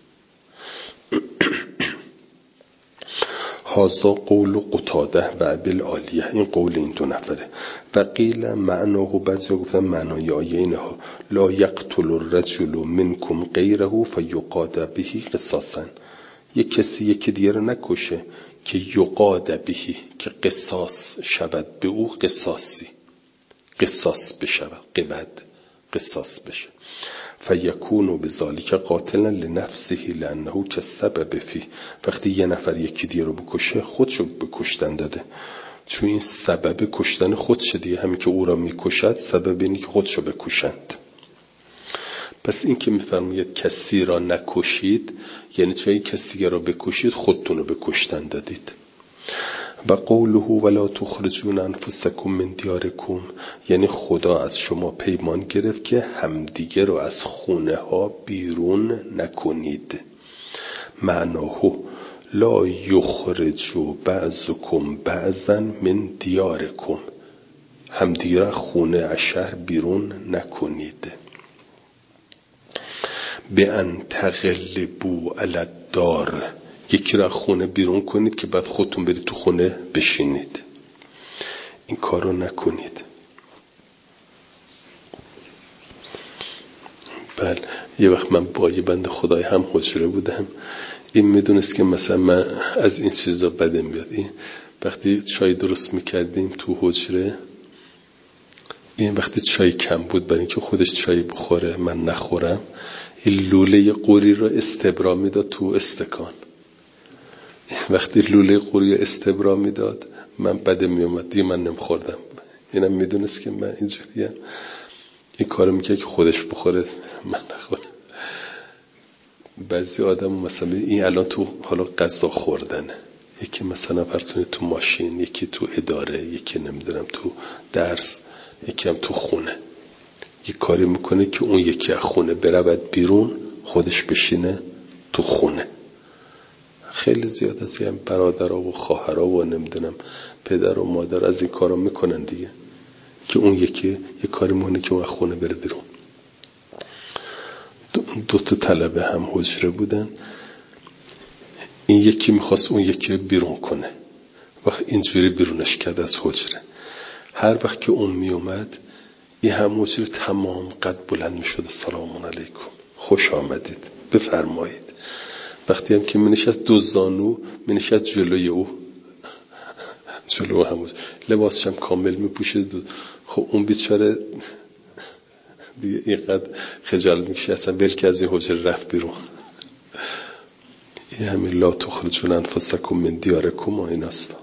هذا قول قتاده و ابوالعالیه، این قول این دو نفره. و قیل معناه، بعضی گفتن معنای آیه اینه ها، لا یقتل الرجل منکم غیره فیقاد به قصاصا، یک کسی یکی دیگه رو نکشه که یقاد به، که قصاص شود به او، قصاصی قصاص بشه، قبد قصاص بشه. فیکونو بذالک قاتلا لنفسه لانه کسبب فی، وقتی یه نفر یکی دیگه رو بکشه، خودشو به کشتن داده، چون این سبب کشتن خودشه دیگه. همین که او را میکشد سبب اینه که خودشو بکشند. پس این که میفرماید کسی را نکشید، یعنی چون کسی را بکشید، خودتون رو به کشتن دادید. و قوله ولا تخرجون انفسکم من دیارکم، یعنی خدا از شما پیمان گرفت که همدیگه رو از خونه ها بیرون نکنید. معناه لا یخرجوا بعضکم بعضا من دیارکم، همدیگه رو خونه از شهر بیرون نکنید. به ان تغلبوا علی الدار، یکی را خونه بیرون کنید که بعد خودتون برید تو خونه بشینید. این کارو نکنید. بله، یه وقت من با یه بنده خدای هم حجره بودم، این میدونست که مثلا من از این چیزا بدم بیاد. این وقتی چای درست میکردیم تو حجره، این وقتی چای کم بود، برای اینکه خودش چای بخوره من نخورم، این لوله قوری رو استبرا میداد تو استکان. وقتی لوله قوری استبرا میداد، من بدم میومد دیگه، من نمیخوردم. اینم میدونست که من اینجوریم، این کارو میکنه که خودش بخوره من نخورم. بعضی آدم مثلا این الان تو حالا غذا خوردنه، یکی مثلا فرض تو ماشین، یکی تو اداره، یکی نمیدونم تو درس، یکی هم تو خونه، یه کاری میکنه که اون یکی از خونه برود بیرون، خودش بشینه تو خونه. خیلی زیاد از این برادرها و خواهرها و نمیدونم پدر و مادر از این کارا میکنن دیگه، که اون یکی یه کاری میکنه که اون از خونه بره بیرون. دو, دو تا طلبه هم حجره بودن، این یکی میخواست اون یکی بیرون کنه، وقت اینجوری بیرونش کرد از حجره. هر وقت که اون میومد، این هم حجره تمام قد بلند میشد، سلام علیکم، خوش آمدید، بفرمایید. وقتی هم که منشست دو زانو منشست جلوی او، جلو همون لباسش هم کامل میپوشه. خب اون بیچاره دیگه اینقدر خجالت میکشه، اصلا بلکه از این حجره رفت بیرون. این همین لا تخرجون انفسکم من دیارکم و این است.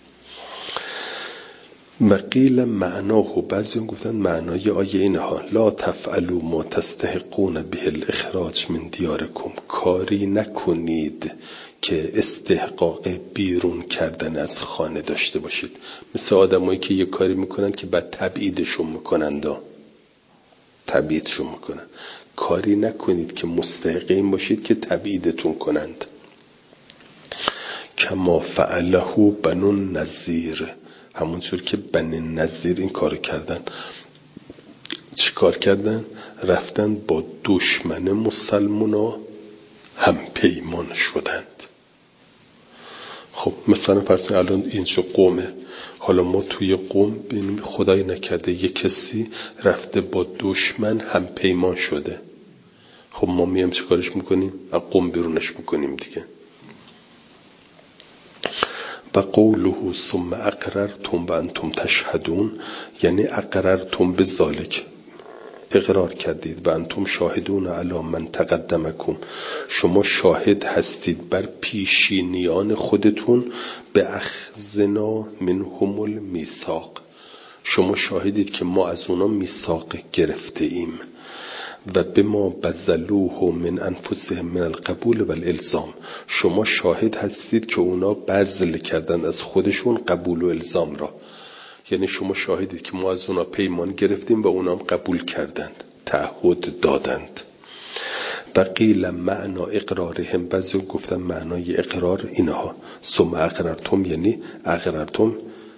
و قیل معناه، بعضی هم گفتن معنای آیه اینها، لا تفعلوا ما تستحقون به الاخراج من دیارکم، کاری نکنید که استحقاق بیرون کردن از خانه داشته باشید. مثل آدمایی که یه کاری میکنن که بعد تبعیدشون میکنند، تبعیدشون میکنن. کاری نکنید که مستحق این باشید که تبعیدتون کنند. کما فعله بنو النضیر، همونجور که بنی النضیر این کار کردن. چی کار کردن؟ رفتن با دشمن مسلمونا هم پیمان شدند. خب مثلا فرض الان اینجا قومه، حالا ما توی قوم ببینیم خدای نکرده یک کسی رفته با دشمن هم پیمان شده، خب ما میم چه کارش میکنیم؟ از قوم بیرونش میکنیم دیگه. و قوله ثم اقررتم و انتم تشهدون، یعنی اقررتم بذالک، اقرار کردید، و انتم شاهدون علی من تقدمکم، شما شاهد هستید بر پیشینیان خودتون، به اخذنا منهم المیثاق، شما شاهدید که ما از اونا میثاق گرفته ایم، و بما بذلوه من انفسهم من القبول و الالزام، شما شاهد هستید که اونا بذل کردن از خودشون قبول و الزام را، یعنی شما شاهدید که ما از اونا پیمان گرفتیم و اونا هم قبول کردند، تعهد دادند. و قیل معنا اقرارهم، بعضی گفتن معنای اقرار اینها، ثم اقررتم یعنی اقررتم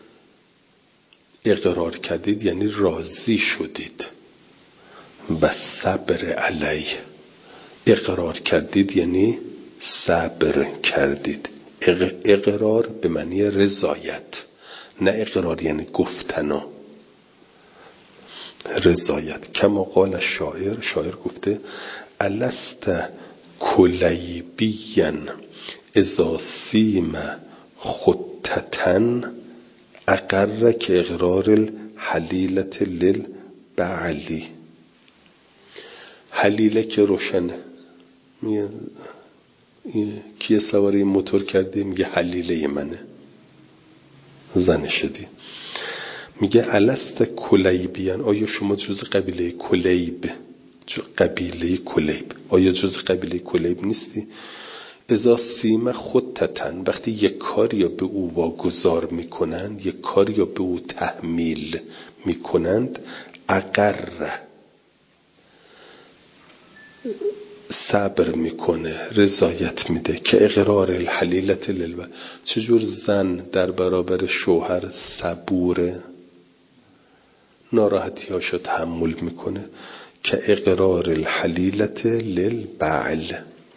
اقرار کردید یعنی راضی شدید، و صبر علی، اقرار کردید یعنی صبر کردید. اقرار به معنی رضایت، نه اقرار یعنی گفتنا، رضایت. کما قال شاعر، شاعر گفته الست کلیبیا اذا سیم خطتن اقرک اقرار الحلیلت للبعلی. حلیله که روشنه، میگه کیه سواری موتور کردی؟ میگه حلیله منه، زن شدی. میگه الست کلیبیان، آیا شما جز قبیله کلیب، قبیله کلیب، آیا جز قبیله کلیب نیستی؟ اذا سیم خطتن، وقتی یک کاری یا به او واگذار میکنند، یک کاری یا به او تحمیل میکنند، اقر صبر میکنه، رضایت میده، که اقرار الحلیلت للبعل. چجور زن در برابر شوهر صبوره، ناراحتی هاشو تحمل میکنه، که اقرار الحلیلت للبعل.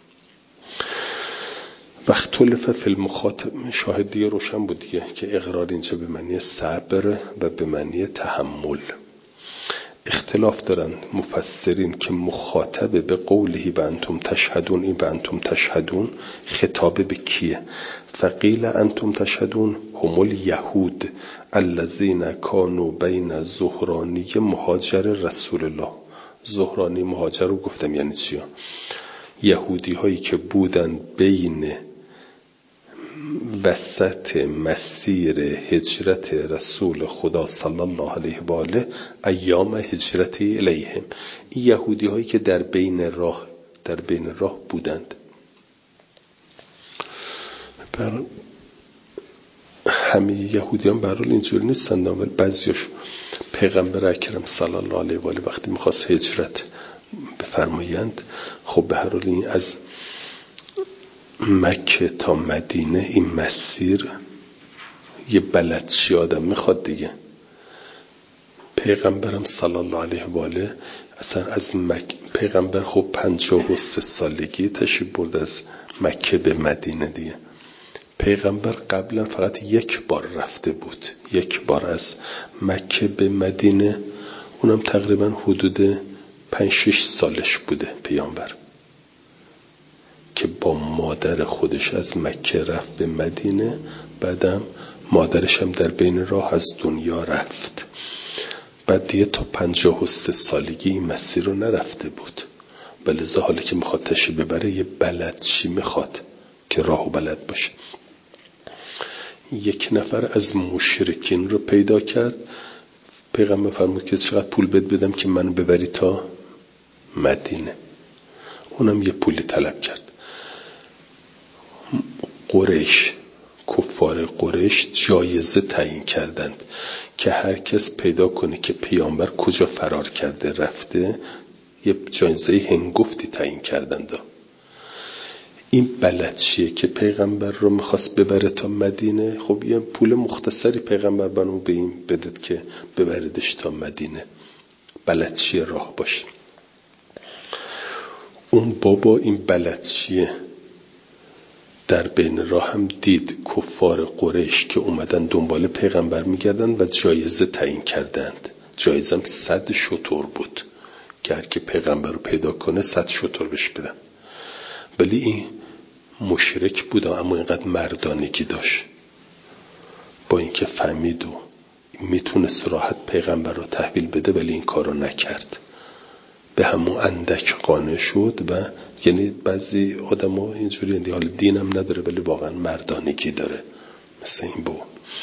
وقت طلف فی المخاطب، شاهد دیگه روشن بود دیگه که اقرار اینجا به معنی صبر و به معنی تحمل. اختلاف دارن مفسرین که مخاطب به قوله و انتم تشهدون، این و انتم تشهدون خطاب به کیه؟ فقیل انتم تشهدون هم الیهود الذین کانوا بین زهرانی مهاجر رسول الله. زهرانی مهاجر رو گفتم یعنی چیا؟ یهودی هایی که بودن بین وسط مسیر هجرت رسول خدا صلی الله علیه و آله ایام هجرت الیهم، این یهودی هایی که در بین راه در بین راه بودند. بر همه یهودیان به هر حال اینجوری نیستند، ولی بعضیاش پیغمبر اکرم صلی الله علیه و آله وقتی میخواست هجرت بفرمایند، خب به هر حال این از مکه تا مدینه این مسیر یه بلدشی آدم میخواد دیگه. پیغمبرم صلی الله علیه و آله اصلا از مکه، پیغمبر خب پنجاه و سه سالگی تشریف برد از مکه به مدینه دیگه. پیغمبر قبلا فقط یک بار رفته بود، یک بار از مکه به مدینه، اونم تقریبا حدود پنج شش سالش بوده پیامبر که با مادر خودش از مکه رفت به مدینه، بعدم مادرش هم در بین راه از دنیا رفت. بعد دیگه تا پنجاه و سه سالگی این مسیر رو نرفته بود، بلذا حالا که میخواد تشریف ببره یه بلدشی میخواد که راهو بلد باشه. یک نفر از مشرکین رو پیدا کرد، پیغمبر فرمود که چقدر پول بد بدم که منو ببری تا مدینه. اونم یه پولی طلب کرد. قریش، کفار قریش جایزه تعیین کردند که هر کس پیدا کنه که پیامبر کجا فرار کرده رفته، یه جایزه هنگفتی تعیین کردند. این بلد چیه که پیغمبر رو میخواست ببره تا مدینه؟ خب یه پول مختصری پیغمبر بنو به این بدد که ببردش تا مدینه. بلد چیه راه باشه. اون بابا این بلد چیه در بین راه هم دید کفار قریش که اومدن دنبال پیغمبر میگردن و جایزه تعیین کردند. جایزه هم صد شتر بود که هر که پیغمبر رو پیدا کنه صد شتر بهش بدن. ولی این مشرک بود اما اینقدر مردانگی داشت، با اینکه فهمید و میتونست راحت پیغمبر رو تحویل بده ولی این کار رو نکرد. به همون اندک قانع شد. و یعنی بعضی آدم ها اینجوری هندی، حالا دینم نداره ولی واقعا مردانگی داره، مثل این بود.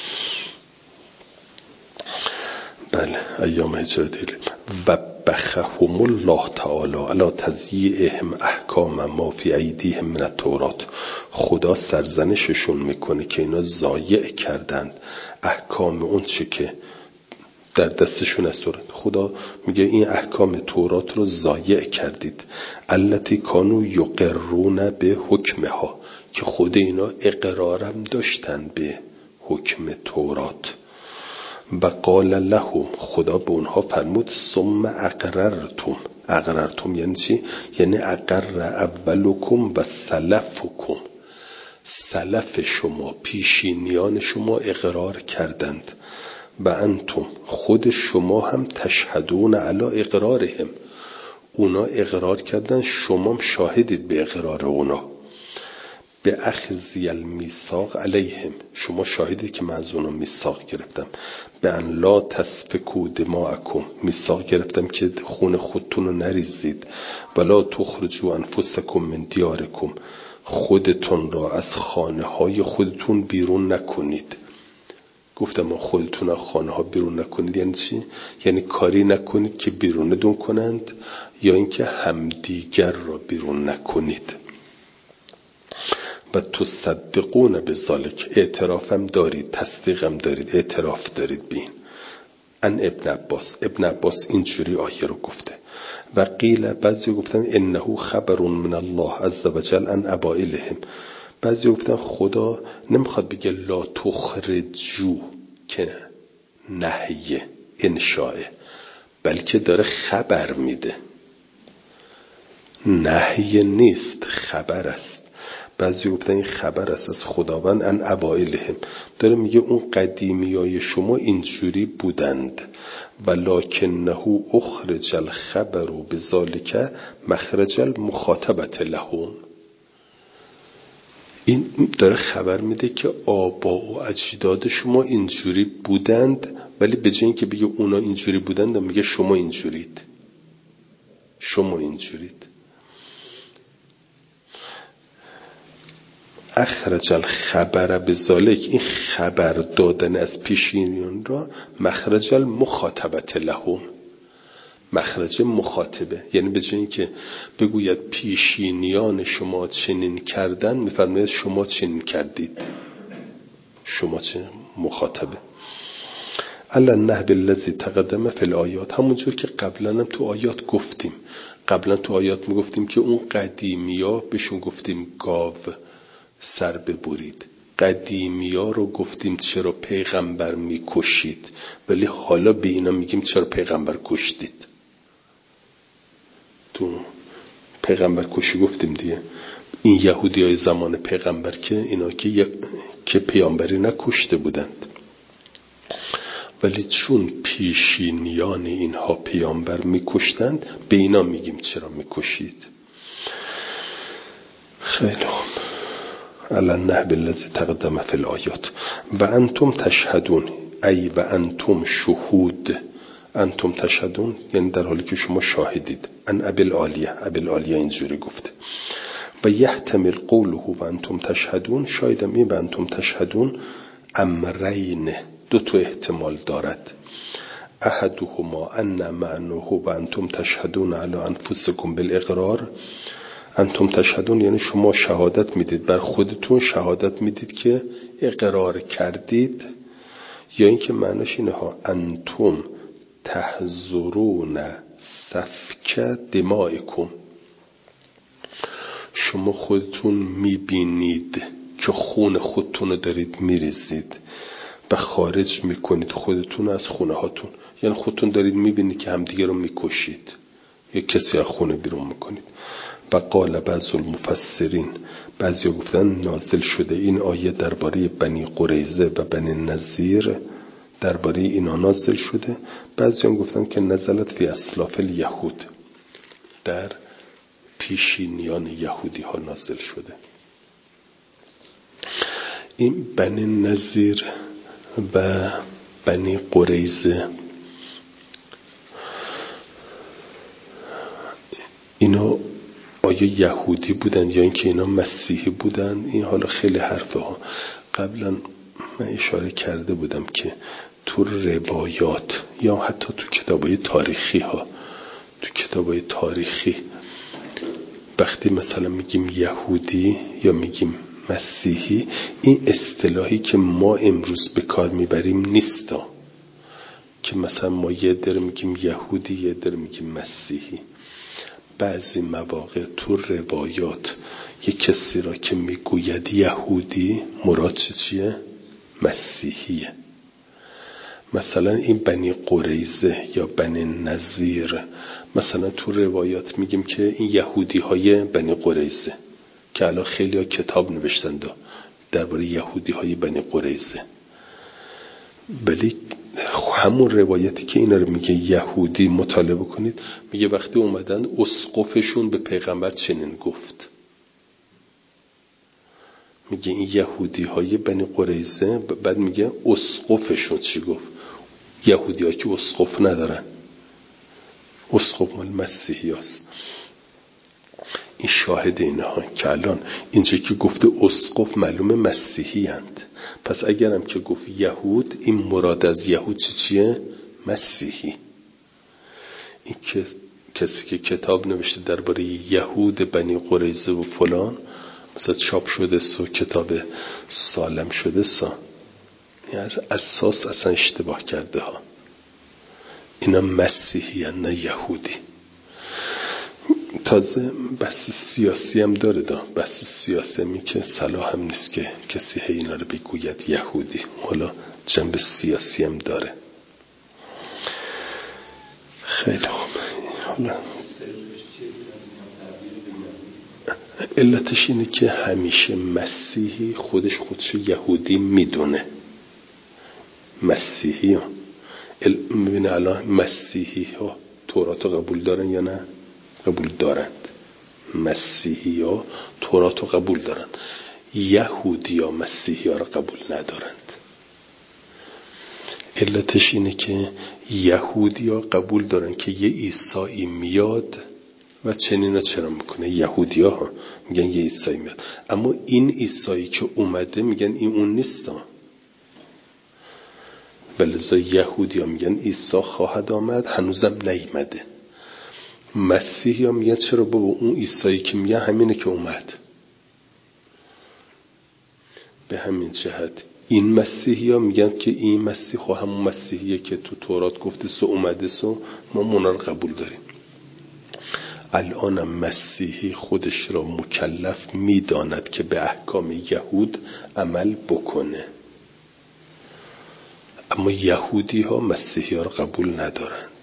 بله ایام هجرت و بخهم الله تعالی علی تضییعهم احکام ما فی ایدیهم من التورات. خدا سرزنششون میکنه که اینا ضایع کردند احکام اون چه که در دستشون است. خدا میگه این احکام تورات رو ضایع کردید. التی کانوا یقرون به حکمها، که خود اینا اقرارم داشتن به حکم تورات. و قال لهم، خدا به اونها فرمود ثم اقررتم. اقررتم یعنی چی؟ یعنی اقر اولکم و سلفکم. سلف شما، پیشینیان شما اقرار کردند. و انتم، خود شما هم تشهدون علی اقرارهم. اونا اقرار کردن، شما هم شاهدید به اقرار اونا. به اخذ المیثاق علیهم، شما شاهدید که من از اونا میثاق گرفتم. به ان لا تسفکوا دماءکم، میثاق گرفتم که خون خودتون رو نریزید. ولا تخرجوا انفسکم من دیارکم، خودتون را از خانه های خودتون بیرون نکنید. گفتم ما خودتون از خانه ها بیرون نکنید یعنی چی؟ یعنی کاری نکنید که بیرون کنند، یا اینکه همدیگر را بیرون نکنید. و تصدقون بذالک، اعترافم دارید، تصدیقم دارید، اعتراف دارید بین. ان ابن عباس، ابن عباس اینجوری آیه رو گفته. و قیل، بعضی گفتن انه خبر من الله عز وجل عن ابائلهم. بعضی گفتن خدا نمیخواد بگه لا تخرجو که نهیه انشاءه، بلکه داره خبر میده، نهیه نیست، خبر است. بعضی گفتن این خبر است از خداوند ان ابائلهم، داره میگه اون قدیمیای شما اینجوری بودند. ولکنه اخرج الخبر بذالک مخرج المخاطبه لهم. این داره خبر میده که آبا و اجداد شما اینجوری بودند، ولی به جای اینکه بگه اونا اینجوری بودند میگه شما اینجورید، شما اینجورید. اخرج الخبر بذالک، این خبر دادن از پیشینیان را مخرج المخاطبه لهم، مخرج مخاطبه، یعنی به جای اینکه بگوید پیشینیان شما چنین کردن میفرماید شما چنین کردید، شما چه مخاطبه. علی النحو الذی تقدم فی الآیات، همونجور که قبلا هم تو آیات گفتیم. قبلا تو آیات میگفتیم که اون قدیمیا بهشون گفتیم گاو سر ببرید. قدیمیا رو گفتیم چرا پیغمبر میکشید، ولی حالا به اینا میگیم چرا پیغمبر کشتید. تو پیغمبر کشی گفتیم دیگه. این یهودی های زمان پیغمبر که اینا که, ی... که پیامبری نکشته بودند، ولی چون پیشینیان اینها پیامبر میکشتند به اینا میگیم چرا میکشید. خیلی خوب. علی النحو الذی تقدم فی الآیات. و انتم تشهدون، ای و انتم شهود. انتم تشهدون یعنی در حالی که شما شاهدید. ان ابی العالیه، ابی العالیه اینجوری گفته. و یحتمل قوله و انتم تشهدون، شایدم این و انتم تشهدون امرین، دو تا احتمال دارد. احدهما ان معناه و انتم تشهدون علی انفسکم بالاقرار. انتم تشهدون یعنی شما شهادت میدید بر خودتون، شهادت میدید که اقرار کردید. یا اینکه معناش اینه ها انتم تحذرون سفک دمائکم، شما خودتون میبینید که خون خودتون رو دارید میریزید و خارج میکنید خودتون از خونه هاتون، یعنی خودتون دارید میبینید که همدیگه رو میکشید یا کسی از خونه بیرون میکنید. و قال بعض المفسرین، بعضیا گفتن نازل شده این آیه درباره بنی قریظه و بنی نضیر، درباره اینا نازل شده. بعضیا گفتن که نزلت فی اسلاف الیهود، در پیشینیان یهودی ها نازل شده. این بنی نضیر و بنی قریظه اینا آیا یهودی بودن یا اینکه اینا مسیحی بودن؟ این حالا خیلی حرفه ها. قبلا من اشاره کرده بودم که تو روایات یا حتی تو کتابای تاریخی ها، تو کتابای تاریخی وقتی مثلا میگیم یهودی یا میگیم مسیحی، این اصطلاحی که ما امروز به کار میبریم نیستا، که مثلا ما یه در میگیم یهودی یه در میگیم مسیحی. بعضی مواقع تو روایات یک کسی را که میگوید یهودی مراد چیه؟ مسیحیه. مثلا این بنی قریظه یا بنی نضیر، مثلا تو روایات میگیم که این یهودی های بنی قریظه، که الان خیلی ها کتاب نوشتن درباره یهودی های بنی قریظه، ولی همون روایتی که اینا رو میگه یهودی مطالعه کنید، میگه وقتی اومدن اسقفشون به پیغمبر چنین گفت. میگه این یهودی های بنی قریظه، بعد میگه اسقفشون چی گفت. یهودی ها که اسقف ندارن، اسقف مال مسیحی هست. این شاهد اینها که الان اینجا که گفته اسقف معلومه مسیحی هند. پس اگرم که گفت یهود، این مراد از یهود چی چیه؟ مسیحی. این که کسی که کتاب نوشته درباره یهود بنی قریظه و فلان، مثلا چاپ شده سو کتاب سالم شده سا، این از اساس اصلا اشتباه کرده ها. اینا مسیحی هن نه یهودی. تازه بحث سیاسی هم داره دا. بحث سیاسی می که صلاح هم نیست که کسی هی اینا رو بگوید یهودی، حالا جنب سیاسی هم داره. خیلی خوب. حالا علتش اینه که همیشه مسیحی خودش خودش یهودی میدونه. مسیحی ها میبینه الان مسیحی ها تورات رو قبول دارن یا نه؟ قبول دارند. مسیحی ها تورات رو قبول دارند، یهودی ها مسیحی ها رو قبول ندارند. علتش اینه که یهودی ها قبول دارن که یه عیسایی میاد و چنین چرا میکنه. یهودی ها میگن یه عیسایی میاد، اما این عیسایی که اومده میگن این اون نیست. ولذا یهودی ها میگن عیسی خواهد آمد، هنوزم نیامده. مسیحی ها میگن چرا بابا اون عیسایی که میگن همینه که اومد. به همین جهت این مسیحی ها میگن که این مسیح خواهد همون مسیحیه که تو تورات گفته سو اومده سو ما مونا رو قبول داریم. الان مسیحی خودش را مکلف میداند که به احکام یهود عمل بکنه، اما یهودی ها مسیحی ها را قبول ندارند.